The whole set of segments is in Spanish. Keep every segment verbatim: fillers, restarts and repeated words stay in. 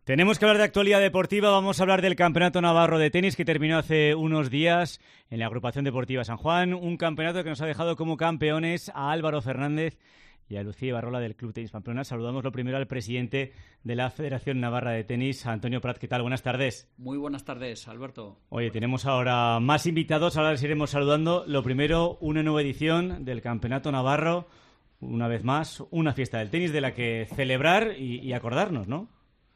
Tenemos que hablar de actualidad deportiva, vamos a hablar del Campeonato Navarro de Tenis que terminó hace unos días en la Agrupación Deportiva San Juan, un campeonato que nos ha dejado como campeones a Álvaro Fernández y a Lucía Ibarrola del Club Tenis Pamplona. Saludamos lo primero al presidente de la Federación Navarra de Tenis, Antonio Prat. ¿Qué tal? Buenas tardes. Muy buenas tardes, Alberto. Oye, tenemos ahora más invitados, ahora les iremos saludando. Lo primero, una nueva edición del Campeonato Navarro, una vez más, una fiesta del tenis de la que celebrar y, y acordarnos, ¿no?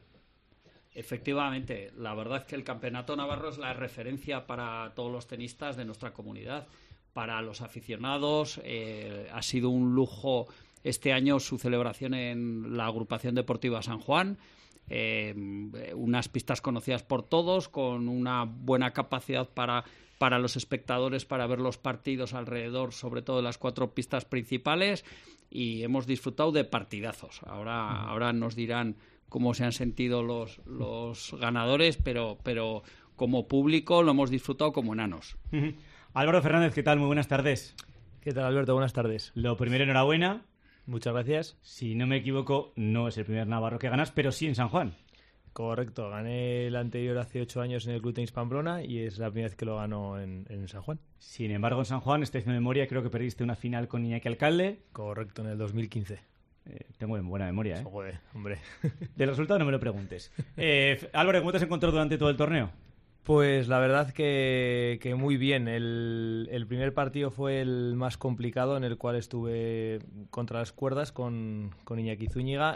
Efectivamente, la verdad es que el Campeonato Navarro es la referencia para todos los tenistas de nuestra comunidad. Para los aficionados eh, ha sido un lujo este año su celebración en la Agrupación Deportiva San Juan. Eh, unas pistas conocidas por todos, con una buena capacidad para, para los espectadores para ver los partidos alrededor, sobre todo de las cuatro pistas principales, y hemos disfrutado de partidazos. Ahora, uh-huh. ahora nos dirán cómo se han sentido los, los ganadores, pero, pero como público lo hemos disfrutado como enanos. Uh-huh. Álvaro Fernández, ¿qué tal? Muy buenas tardes. ¿Qué tal, Alberto? Buenas tardes. Lo primero, enhorabuena. Muchas gracias. Si no me equivoco, no es el primer navarro que ganas, pero sí en San Juan. Correcto, gané el anterior hace ocho años en el Club Tenis Pamplona y es la primera vez que lo gano en, en San Juan. Sin embargo, en San Juan, estoy haciendo memoria, creo que perdiste una final con Iñaki Alcalde. Correcto, en el dos mil quince. Eh, tengo buena memoria, ¿eh? Joder, hombre. Del resultado no me lo preguntes. Eh, Álvaro, ¿cómo te has encontrado durante todo el torneo? Pues la verdad que, que muy bien. El, el primer partido fue el más complicado, en el cual estuve contra las cuerdas con, con Iñaki Zúñiga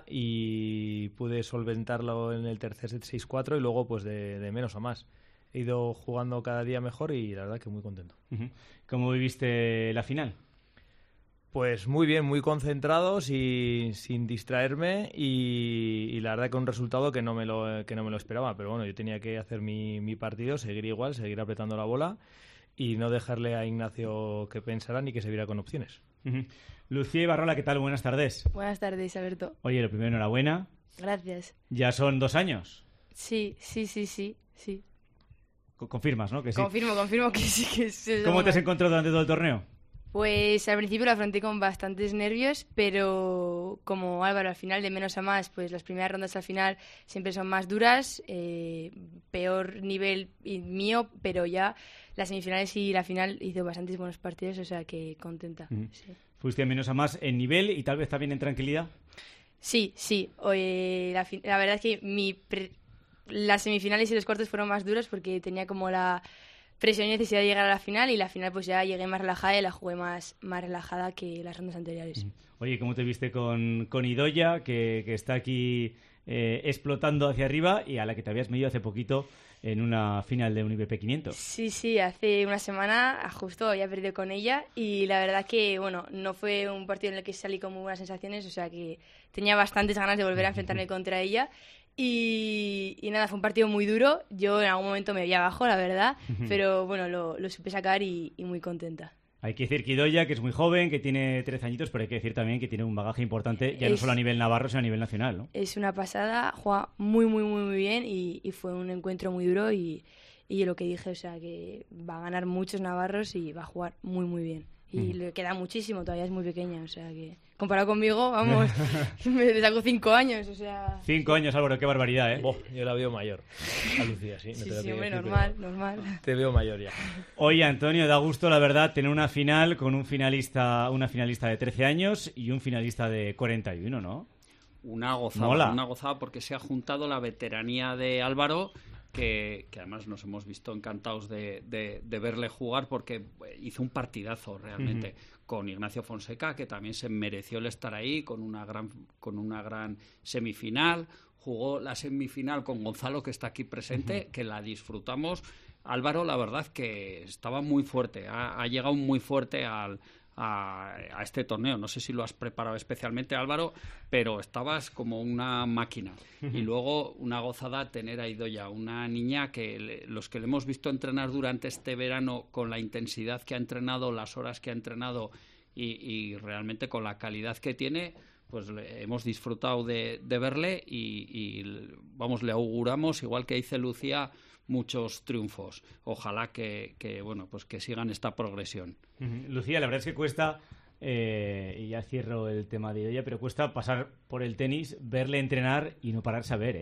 y pude solventarlo en el tercer set seis cuatro y luego pues de, de menos a más. He ido jugando cada día mejor y la verdad que muy contento. Uh-huh. ¿Cómo viviste la final? Pues muy bien, muy concentrados y sin distraerme y, y la verdad que un resultado que no me lo que no me lo esperaba, pero bueno, yo tenía que hacer mi, mi partido, seguir igual, seguir apretando la bola y no dejarle a Ignacio que pensara ni que se viera con opciones. Uh-huh. Lucía Ibarrola, ¿qué tal? Buenas tardes. Buenas tardes, Alberto. Oye, lo primero, enhorabuena. Gracias. Ya son dos años. Sí, sí, sí, sí, sí. Confirmas, ¿no? Que sí. Confirmo, confirmo que sí. Que sí. ¿Cómo te has encontrado durante todo el torneo? Pues al principio lo afronté con bastantes nervios, pero como Álvaro, al final de menos a más, pues las primeras rondas al final siempre son más duras, eh, peor nivel mío, pero ya las semifinales y la final hizo bastantes buenos partidos, o sea que contenta. Mm. Sí. ¿Fuiste menos a más en nivel y tal vez también en tranquilidad? Sí, sí. Eh, la, la verdad es que mi pre- las semifinales y los cuartos fueron más duros porque tenía como la presión y necesidad de llegar a la final, y la final pues ya llegué más relajada y la jugué más, más relajada que las rondas anteriores. Oye, ¿cómo te viste con, con Idoia, que, que está aquí eh, explotando hacia arriba y a la que te habías medido hace poquito en una final de un I B P quinientos? Sí, sí, hace una semana justo había perdido con ella y la verdad que, bueno, no fue un partido en el que salí con muy buenas sensaciones, o sea que tenía bastantes ganas de volver a enfrentarme contra ella. Y, y nada, fue un partido muy duro. Yo en algún momento me vi abajo, la verdad, pero bueno, lo, lo supe sacar y, y muy contenta. Hay que decir que Idoia, que es muy joven, que tiene trece añitos, pero hay que decir también que tiene un bagaje importante, ya es, no solo a nivel navarro, sino a nivel nacional, ¿no? Es una pasada, juega muy, muy, muy, muy bien y, y fue un encuentro muy duro y, y lo que dije, o sea, que va a ganar muchos navarros y va a jugar muy, muy bien. Y uh-huh. le queda muchísimo, todavía es muy pequeña, o sea que comparado conmigo, vamos, me saco cinco años, o sea... Cinco años, Álvaro, qué barbaridad, ¿eh? Oh, yo la veo mayor, a Lucía, sí. Sí, no te sí, hombre, decir, normal, normal. Te veo mayor ya. Oye, Antonio, da gusto, la verdad, tener una final con un finalista, una finalista de trece años y un finalista de cuarenta y uno, ¿no? Una gozada, Mola. una gozada porque se ha juntado la veteranía de Álvaro, que, que además nos hemos visto encantados de, de, de verle jugar porque hizo un partidazo realmente. Uh-huh. Con Ignacio Fonseca, que también se mereció el estar ahí, con una gran, con una gran semifinal. Jugó la semifinal con Gonzalo, que está aquí presente, uh-huh. que la disfrutamos. Álvaro, la verdad que estaba muy fuerte, ha, ha llegado muy fuerte al... A, a este torneo. No sé si lo has preparado especialmente, Álvaro, pero estabas como una máquina. Y luego una gozada tener a Idoia, una niña que le, los que le hemos visto entrenar durante este verano con la intensidad que ha entrenado, las horas que ha entrenado y, y realmente con la calidad que tiene, pues le, hemos disfrutado de, de verle y, y vamos, le auguramos, igual que dice Lucía, muchos triunfos. Ojalá que, que bueno, pues que sigan esta progresión. Uh-huh. Lucía, la verdad es que cuesta, eh, y ya cierro el tema de Idoia, pero cuesta pasar por el tenis, verle entrenar y no pararse a ver, ¿eh?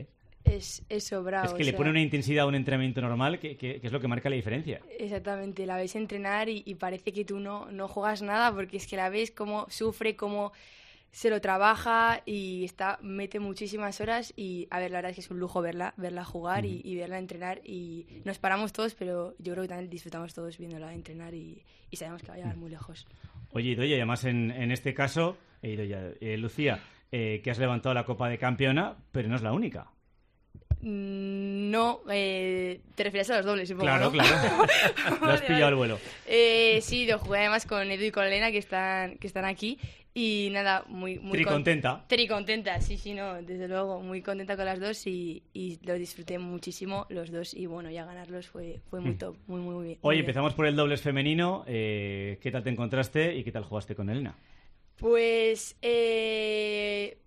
es, es sobrado. Es que o le sea, pone una intensidad a un entrenamiento normal que, que, que es lo que marca la diferencia. Exactamente, la ves entrenar y, y parece que tú no, no juegas nada porque es que la ves cómo sufre, cómo se lo trabaja y está mete muchísimas horas y a ver, la verdad es que es un lujo verla, verla jugar uh-huh. y, y verla entrenar y nos paramos todos, pero yo creo que también disfrutamos todos viéndola entrenar y, y sabemos que va a llegar uh-huh. muy lejos. Oye, Idoia, además en, en este caso, eh, Idoia, eh, Lucía, eh, que has levantado la Copa de Campeona, pero no es la única. No, eh, te refieres a los dobles, supongo, Claro, ¿no? claro. Lo has pillado al vuelo. Eh, sí, lo jugué además con Edu y con Elena, que están, que están aquí. Y nada, muy... muy Tricontenta. Con... Tricontenta, sí, sí, no, desde luego. Muy contenta con las dos y, y lo disfruté muchísimo los dos. Y bueno, ya ganarlos fue, fue muy top, muy, muy, muy bien. Oye, empezamos por el dobles femenino. Eh, ¿Qué tal te encontraste y qué tal jugaste con Elena? Pues... Eh...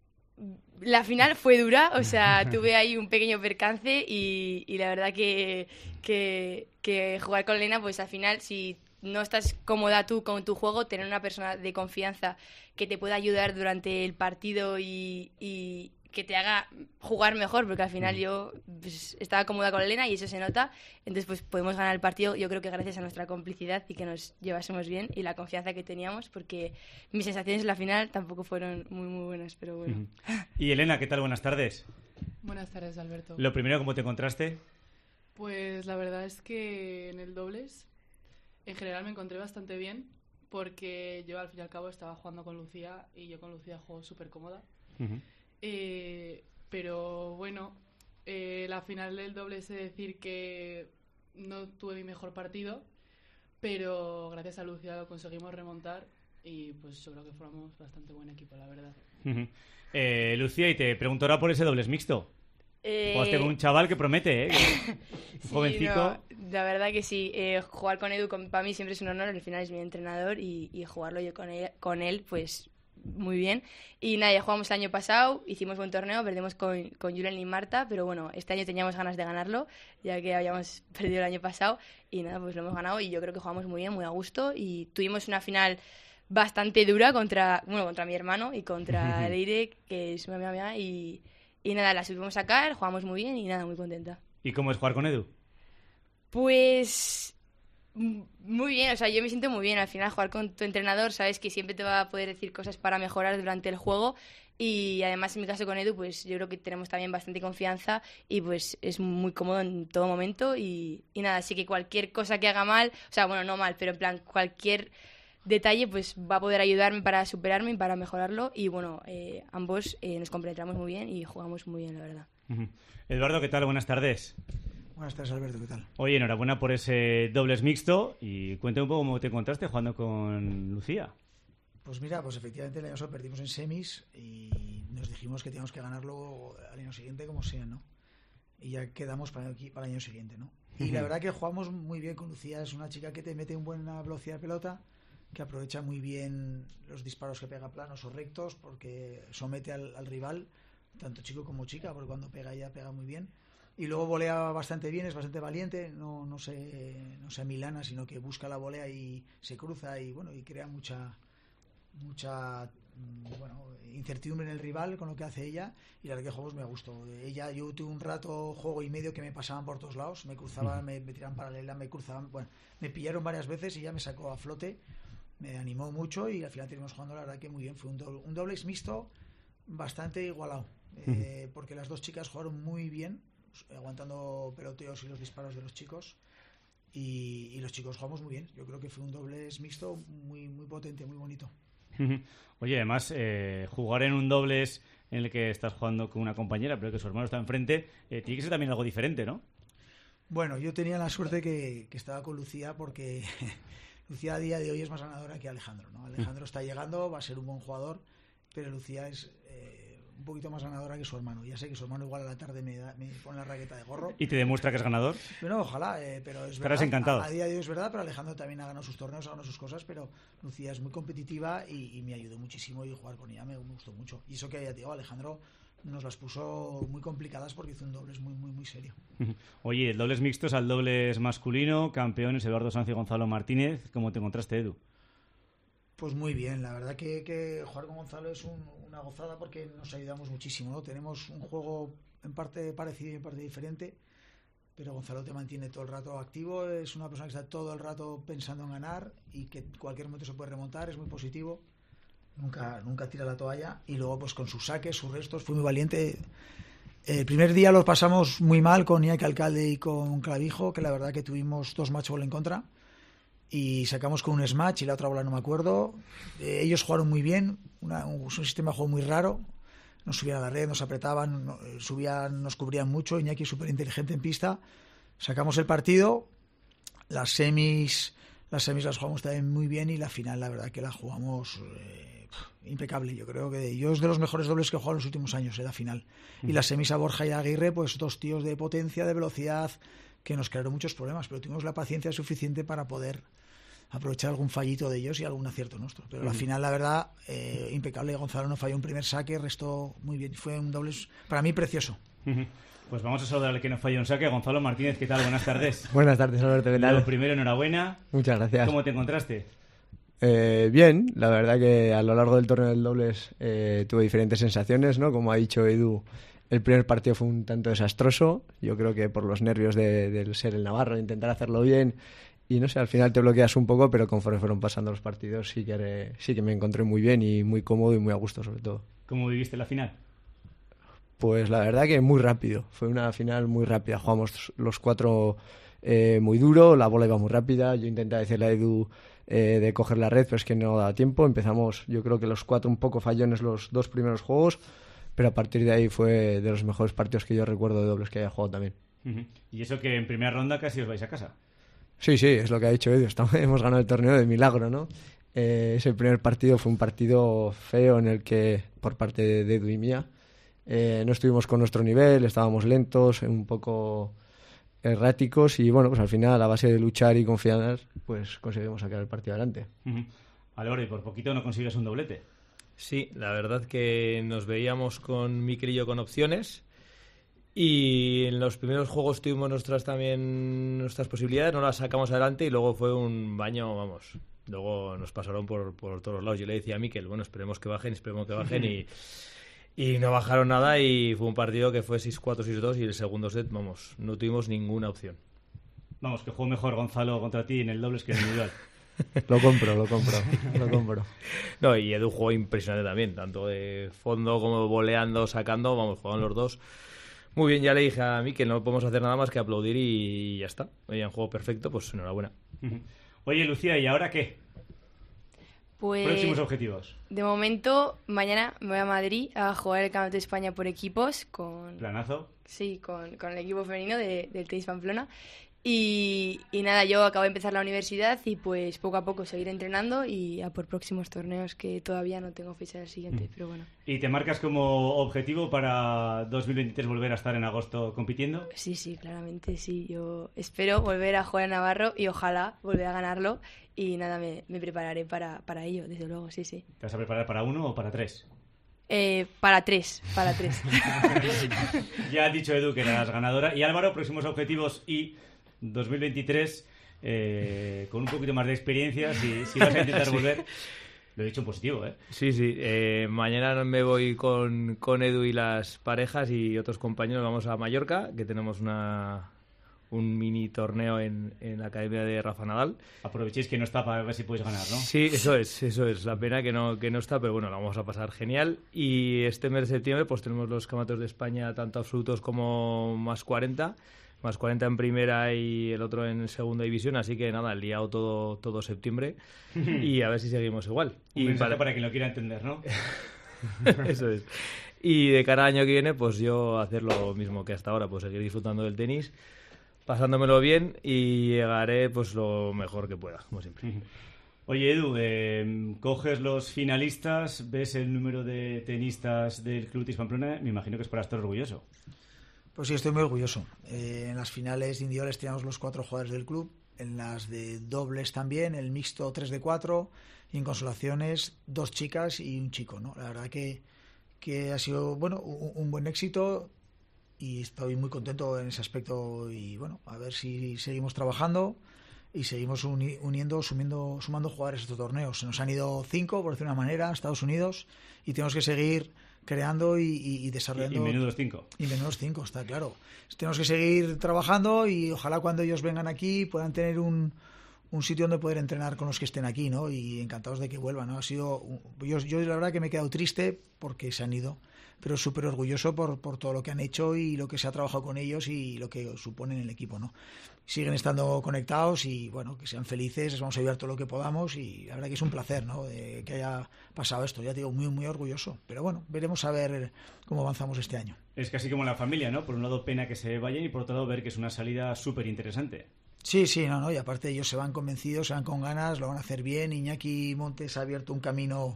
La final fue dura, o sea, tuve ahí un pequeño percance y, y la verdad que, que, que jugar con Elena, pues al final, si no estás cómoda tú con tu juego, tener una persona de confianza que te pueda ayudar durante el partido y, y que te haga jugar mejor, porque al final yo pues, estaba cómoda con Elena y eso se nota, entonces pues podemos ganar el partido, yo creo que gracias a nuestra complicidad y que nos llevásemos bien y la confianza que teníamos, porque mis sensaciones en la final tampoco fueron muy muy buenas, pero bueno. Y Elena, ¿qué tal? Buenas tardes. Buenas tardes, Alberto. Lo primero, ¿cómo te encontraste? Pues la verdad es que en el dobles en general me encontré bastante bien, porque yo al fin y al cabo estaba jugando con Lucía y yo con Lucía juego súper cómoda. Uh-huh. Eh, pero bueno, eh, la final del doble es decir que no tuve mi mejor partido, pero gracias a Lucía lo conseguimos remontar y pues yo creo que formamos bastante buen equipo, la verdad. Uh-huh. eh, Lucía, y te pregunto ahora por ese dobles mixto. Eh... Jugaste con un chaval que promete, ¿eh? Que... sí, jovencico. No, la verdad que sí. Eh, jugar con Edu con, para mí siempre es un honor. Al final es mi entrenador y, y jugarlo yo con él, con él, pues muy bien. Y nada, ya jugamos el año pasado, hicimos buen torneo, perdimos con, con Julen y Marta, pero bueno, este año teníamos ganas de ganarlo, ya que habíamos perdido el año pasado. Y nada, pues lo hemos ganado y yo creo que jugamos muy bien, muy a gusto. Y tuvimos una final bastante dura contra, bueno, contra mi hermano y contra Leire, que es una amiga mía, y... Y nada, la subimos a sacar, jugamos muy bien y nada, muy contenta. ¿Y cómo es jugar con Edu? Pues muy bien, o sea, yo me siento muy bien. Al final jugar con tu entrenador, sabes que siempre te va a poder decir cosas para mejorar durante el juego. Y además en mi caso con Edu, pues yo creo que tenemos también bastante confianza y pues es muy cómodo en todo momento. Y, y nada, así que cualquier cosa que haga mal, o sea, bueno, no mal, pero en plan cualquier... detalle, pues va a poder ayudarme para superarme y para mejorarlo y bueno, eh, ambos eh, nos complementamos muy bien y jugamos muy bien, la verdad. Uh-huh. Eduardo, ¿qué tal? Buenas tardes. Buenas tardes, Alberto, ¿qué tal? Oye, enhorabuena por ese dobles mixto y cuéntame un poco cómo te encontraste jugando con Lucía. Pues mira, pues efectivamente el año pasado perdimos en semis y nos dijimos que teníamos que ganarlo al año siguiente como sea, ¿no? Y ya quedamos para el, para el año siguiente, ¿no? Y uh-huh. La verdad que jugamos muy bien con Lucía, es una chica que te mete una buena velocidad de pelota, que aprovecha muy bien los disparos que pega planos o rectos porque somete al, al rival, tanto chico como chica, porque cuando pega ella pega muy bien. Y luego volea bastante bien, es bastante valiente, no, no se no se milana, sino que busca la volea y se cruza y bueno y crea mucha mucha bueno incertidumbre en el rival con lo que hace ella y la verdad que juegos me gustó. Ella, yo tuve un rato, juego y medio que me pasaban por todos lados, me cruzaban, me, me tiraban paralela, me cruzaban, bueno, me pillaron varias veces y ya me sacó a flote. Me animó mucho y al final terminamos jugando la verdad que muy bien. Fue un, doble, un dobles mixto bastante igualado, eh, uh-huh. porque las dos chicas jugaron muy bien, aguantando peloteos y los disparos de los chicos y, y los chicos jugamos muy bien. Yo creo que fue un dobles mixto muy, muy potente, muy bonito. Uh-huh. Oye, además, eh, jugar en un dobles en el que estás jugando con una compañera, pero que su hermano está enfrente, eh, tiene que ser también algo diferente, ¿no? Bueno, yo tenía la suerte que, que estaba con Lucía porque... Lucía a día de hoy es más ganadora que Alejandro, ¿no? Alejandro está llegando, va a ser un buen jugador, pero Lucía es eh, un poquito más ganadora que su hermano. Ya sé que su hermano igual a la tarde me, da, me pone la raqueta de gorro. ¿Y te demuestra que es ganador? Bueno, ojalá, eh, pero es Estarás verdad. encantado. A, a día de hoy es verdad, pero Alejandro también ha ganado sus torneos, ha ganado sus cosas, pero Lucía es muy competitiva y, y me ayudó muchísimo y jugar con ella me, me gustó mucho. Y eso que ya te digo, Alejandro nos las puso muy complicadas porque hizo un dobles muy, muy, muy serio. Oye, el dobles mixtos al dobles masculino, campeones Eduardo Sanz y Gonzalo Martínez. ¿Cómo te encontraste, Edu? Pues muy bien, la verdad que, que jugar con Gonzalo es un, una gozada porque nos ayudamos muchísimo, ¿no? Tenemos un juego en parte parecido y en parte diferente, pero Gonzalo te mantiene todo el rato activo, es una persona que está todo el rato pensando en ganar y que en cualquier momento se puede remontar, es muy positivo, nunca, nunca tira la toalla, y luego pues con sus saques, sus restos, fue muy valiente. El primer día lo pasamos muy mal con Iñaki Alcalde y con Clavijo, que la verdad que tuvimos dos match ball en contra y sacamos con un smash y la otra bola no me acuerdo. Eh, ellos jugaron muy bien, una, un, un sistema de juego muy raro, nos subían a la red, nos apretaban, no, subían, nos cubrían mucho. Iñaki súper inteligente en pista, sacamos el partido, las semis las semis las jugamos también muy bien y la final la verdad que la jugamos eh, impecable. Yo creo que yo es de los mejores dobles que he jugado en los últimos años en la final. Mm. Y las semis a Borja y a Aguirre, pues dos tíos de potencia, de velocidad, que nos crearon muchos problemas, pero tuvimos la paciencia suficiente para poder aprovechar algún fallito de ellos y algún acierto nuestro. Pero uh-huh. la final, la verdad, eh, impecable. Gonzalo no falló un primer saque, restó muy bien. Fue un doble, para mí, precioso. Uh-huh. Pues vamos a saludar al que no falló un saque, Gonzalo Martínez. ¿Qué tal? Buenas tardes. Buenas tardes, Alberto. ¿Qué tal? Lo primero, enhorabuena. Muchas gracias. ¿Cómo te encontraste? Eh, bien, la verdad que a lo largo del torneo del dobles eh, tuve diferentes sensaciones, ¿no? Como ha dicho Edu, el primer partido fue un tanto desastroso. Yo creo que por los nervios de, de ser el navarro, de intentar hacerlo bien. Y no sé, al final te bloqueas un poco, pero conforme fueron pasando los partidos sí que, sí que me encontré muy bien y muy cómodo y muy a gusto sobre todo. ¿Cómo viviste la final? Pues la verdad que muy rápido, fue una final muy rápida. Jugamos los cuatro eh, muy duro, la bola iba muy rápida. Yo intenté decirle a Edu eh, de coger la red, pero es que no daba tiempo. Empezamos, yo creo que los cuatro un poco fallones los dos primeros juegos, pero a partir de ahí fue de los mejores partidos que yo recuerdo de dobles que haya jugado también. Uh-huh. Y eso que en primera ronda casi os vais a casa. Sí, sí, es lo que ha dicho Edu. Estamos, hemos ganado el torneo de milagro, ¿no? Eh, ese primer partido fue un partido feo en el que, por parte de Edu y mía, eh, no estuvimos con nuestro nivel, estábamos lentos, un poco erráticos y, bueno, pues al final, a base de luchar y confiar, pues conseguimos sacar el partido adelante. Uh-huh. Álvaro, y por poquito no consigues un doblete. Sí, la verdad que nos veíamos con Mikel y yo con opciones. Y en los primeros juegos tuvimos nuestras también nuestras posibilidades, no las sacamos adelante y luego fue un baño, vamos, luego nos pasaron por, por todos lados. Yo le decía a Mikel, bueno, esperemos que bajen, esperemos que bajen y, y no bajaron nada y fue un partido que fue seis cuatro, seis dos y el segundo set, vamos, no tuvimos ninguna opción. Vamos, que jugó mejor Gonzalo contra ti en el dobles que en el individual. Lo compro, lo compro, lo compro. No, y Edu jugó impresionante también, tanto de fondo como voleando, sacando, vamos, jugaban los dos. Muy bien, ya le dije a mí que no podemos hacer nada más que aplaudir y ya está. Oye, un juego perfecto, pues enhorabuena. Oye, Lucía, ¿y ahora qué? Pues, próximos objetivos. De momento, mañana me voy a Madrid a jugar el Campeonato de España por equipos con... ¿Planazo? Sí, con, con el equipo femenino de, del Tenis Pamplona. Y, y nada, yo acabo de empezar la universidad y pues poco a poco seguir entrenando y a por próximos torneos que todavía no tengo fecha del siguiente, mm. pero bueno. ¿Y te marcas como objetivo para dos mil veintitrés volver a estar en agosto compitiendo? Sí, sí, claramente sí. Yo espero volver a jugar a Navarro y ojalá volver a ganarlo y nada, me, me prepararé para, para ello, desde luego, sí, sí. ¿Te vas a preparar para uno o para tres? Eh, para tres, para tres. Ya has dicho, Edu, que eras ganadora. Y Álvaro, próximos objetivos y dos mil veintitrés, eh, con un poquito más de experiencia, si, si vas a intentar sí. volver. Lo he dicho en positivo, ¿eh? Sí, sí. Eh, mañana me voy con, con Edu y las parejas y otros compañeros. Vamos a Mallorca, que tenemos una un mini torneo en, en la Academia de Rafa Nadal. Aprovechéis que no está para ver si podéis ganar, ¿no? Sí, eso es, eso es. La pena que no, que no está, pero bueno, la vamos a pasar genial. Y este mes de septiembre pues tenemos los campeonatos de España, tanto absolutos como más cuarenta. Más cuarenta en primera y el otro en segunda división, así que nada, liado todo todo septiembre y a ver si seguimos igual. Un y mensaje para... para quien lo quiera entender, ¿no? Eso es. Y de cara al año que viene, pues yo hacer lo mismo que hasta ahora, pues seguir disfrutando del tenis, pasándomelo bien y llegaré pues lo mejor que pueda, como siempre. Oye, Edu, eh, coges los finalistas, ves el número de tenistas del Club Tenis Pamplona, me imagino que es para estar orgulloso. Pues sí, estoy muy orgulloso. Eh, en las finales de individuales teníamos los cuatro jugadores del club, en las de dobles también, el mixto tres de cuatro y en consolaciones dos chicas y un chico, ¿no? La verdad que, que ha sido, bueno, un, un buen éxito y estoy muy contento en ese aspecto y, bueno, a ver si seguimos trabajando y seguimos uni, uniendo, sumiendo, sumando jugadores a estos torneos. Se nos han ido cinco, por decir una manera, a Estados Unidos y tenemos que seguir creando y, y, y desarrollando. Y, y menudos cinco. Y menudos cinco, está claro. Tenemos que seguir trabajando y ojalá cuando ellos vengan aquí puedan tener un, un sitio donde poder entrenar con los que estén aquí, ¿no? Y encantados de que vuelvan, ¿no? Ha sido, yo, yo la verdad que me he quedado triste porque se han ido, pero súper orgulloso por, por todo lo que han hecho y lo que se ha trabajado con ellos y lo que suponen el equipo, ¿no? Siguen estando conectados y, bueno, que sean felices, les vamos a ayudar todo lo que podamos y la verdad que es un placer, ¿no? De que haya pasado esto, ya te digo, muy, muy orgulloso. Pero bueno, veremos a ver cómo avanzamos este año. Es casi como la familia, ¿no? Por un lado, pena que se vayan y por otro lado, ver que es una salida súper interesante. Sí, sí, no, no, y aparte ellos se van convencidos, se van con ganas, lo van a hacer bien. Iñaki Montes ha abierto un camino,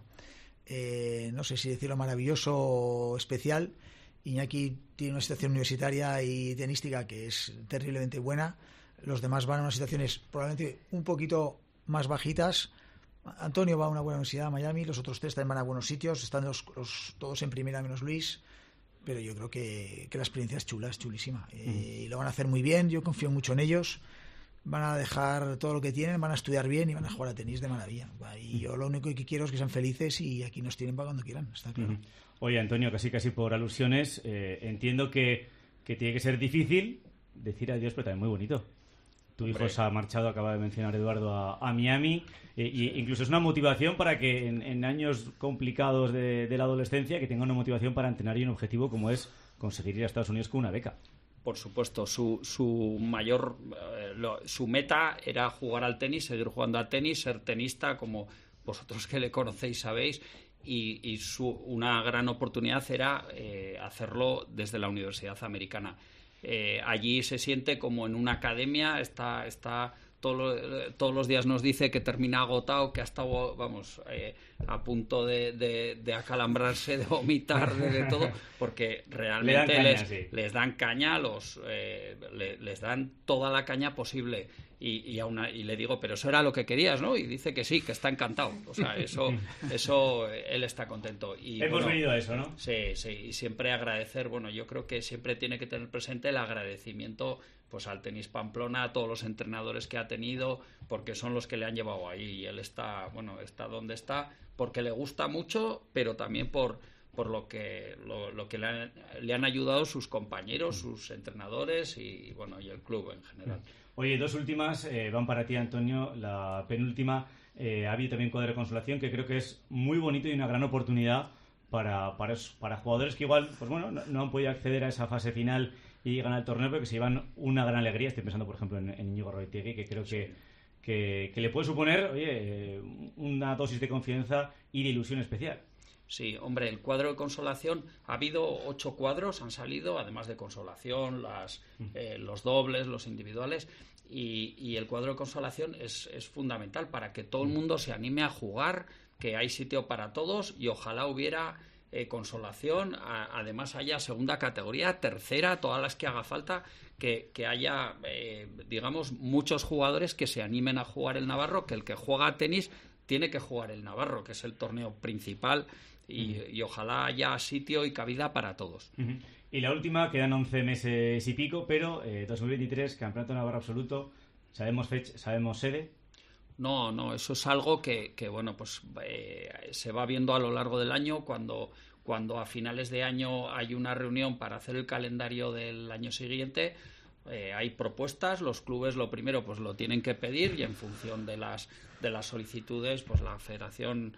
eh, no sé si decirlo maravilloso o especial. Iñaki tiene una situación universitaria y tenística que es terriblemente buena. Los demás van a unas situaciones probablemente un poquito más bajitas. Antonio va a una buena universidad, Miami, los otros tres también van a buenos sitios, están los, los, todos en primera menos Luis, pero yo creo que, que la experiencia es chula, es chulísima. Mm. Eh, y lo van a hacer muy bien, yo confío mucho en ellos. Van a dejar todo lo que tienen, van a estudiar bien y van a jugar a tenis de maravilla. Y yo lo único que quiero es que sean felices y aquí nos tienen para cuando quieran, está claro. Uh-huh. Oye, Antonio, casi casi por alusiones, eh, entiendo que, que tiene que ser difícil decir adiós, pero también muy bonito. Tu Hombre. hijo se ha marchado, acaba de mencionar Eduardo, a, a Miami, e, y incluso es una motivación para que en, en años complicados de, de la adolescencia, que tenga una motivación para entrenar y un objetivo como es conseguir ir a Estados Unidos con una beca. Por supuesto, su, su mayor, eh, lo, su meta era jugar al tenis, seguir jugando al tenis, ser tenista, como vosotros que le conocéis sabéis, y, y su, una gran oportunidad era eh, hacerlo desde la Universidad Americana. Eh, allí se siente como en una academia, está, está todo, todos los días nos dice que termina agotado, que ha estado, vamos, eh, a punto de, de, de acalambrarse, de vomitar, de, de todo, porque realmente dan caña, les, sí. les dan caña, los, eh, le, les dan toda la caña posible. Y, y, aún, y le digo, pero eso era lo que querías, ¿no? Y dice que sí, que está encantado. O sea, eso, eso él está contento. Y, Hemos bueno, venido a eso, ¿no? Sí, sí, y siempre agradecer, bueno, yo creo que siempre tiene que tener presente el agradecimiento pues al Tenis Pamplona, a todos los entrenadores que ha tenido, porque son los que le han llevado ahí. Y él está, bueno, está donde está, porque le gusta mucho, pero también por... por lo que lo, lo que le han, le han ayudado sus compañeros, sus entrenadores y bueno y el club en general. Oye, dos últimas eh, van para ti, Antonio. La penúltima, eh, ha habido también cuadro de consolación, que creo que es muy bonito y una gran oportunidad para, para, para jugadores que igual pues bueno no, no han podido acceder a esa fase final y ganar el torneo, pero que se llevan una gran alegría. Estoy pensando, por ejemplo, en, en Íñigo Roitegui, que creo que, que, que le puede suponer, oye, una dosis de confianza y de ilusión especial. Sí, hombre, el cuadro de consolación, ha habido ocho cuadros, han salido, además de consolación, las, eh, los dobles, los individuales, y, y el cuadro de consolación es, es fundamental para que todo el mundo se anime a jugar, que hay sitio para todos y ojalá hubiera eh, consolación, a, además haya segunda categoría, tercera, todas las que haga falta, que, que haya, eh, digamos, muchos jugadores que se animen a jugar el Navarro, que el que juega a tenis tiene que jugar el Navarro, que es el torneo principal. Y, uh-huh. y ojalá haya sitio y cabida para todos. Uh-huh. Y la última, quedan once meses y pico, pero eh, dos mil veintitrés, Campeonato Navarro Absoluto, ¿sabemos fecha, sabemos sede? No, no, eso es algo que, que bueno, pues eh, se va viendo a lo largo del año, cuando, cuando a finales de año hay una reunión para hacer el calendario del año siguiente. Eh, hay propuestas, los clubes lo primero pues lo tienen que pedir y en función de las, de las solicitudes pues la federación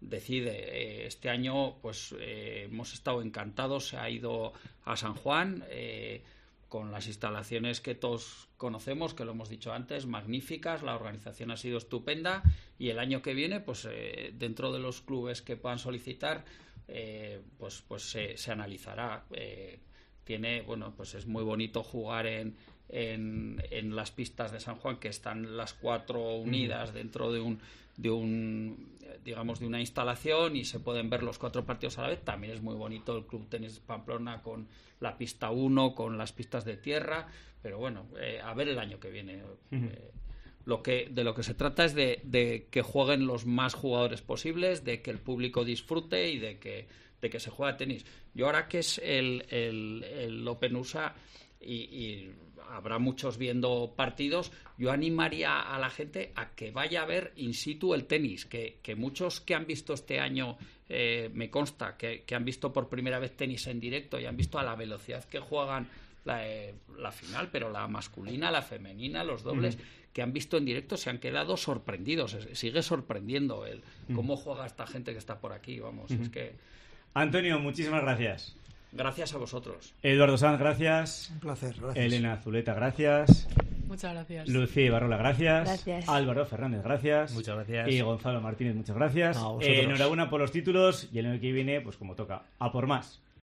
decide. Este año pues eh, hemos estado encantados, se ha ido a San Juan eh, con las instalaciones que todos conocemos, que lo hemos dicho antes, magníficas, la organización ha sido estupenda y el año que viene pues eh, dentro de los clubes que puedan solicitar eh, pues, pues se, se analizará. Eh, tiene, bueno, pues es muy bonito jugar en En, en las pistas de San Juan, que están las cuatro unidas dentro de un, de un digamos de una instalación y se pueden ver los cuatro partidos a la vez. También es muy bonito el Club Tenis Pamplona con la pista uno, con las pistas de tierra, pero bueno, eh, a ver el año que viene. Uh-huh. eh, lo que de lo que se trata es de, de que jueguen los más jugadores posibles, de que el público disfrute y de que, de que se juegue a tenis. Yo ahora que es el, el, el Open U S A, y, y habrá muchos viendo partidos. Yo animaría a la gente a que vaya a ver in situ el tenis, que, que muchos que han visto este año, eh, me consta, que, que han visto por primera vez tenis en directo y han visto a la velocidad que juegan la, eh, la final, pero la masculina, la femenina, los dobles, uh-huh. que han visto en directo, se han quedado sorprendidos. Sigue sorprendiendo el uh-huh. cómo juega esta gente que está por aquí, vamos, uh-huh. es que... Antonio, muchísimas gracias. Gracias a vosotros. Eduardo Sanz, gracias. Un placer, gracias. Elena Zuleta, gracias. Muchas gracias. Lucía Ibarrola, gracias. Gracias. Álvaro Fernández, gracias. Muchas gracias. Y Gonzalo Martínez, muchas gracias. A vosotros. Eh, enhorabuena por los títulos y el año que viene, pues como toca, a por más.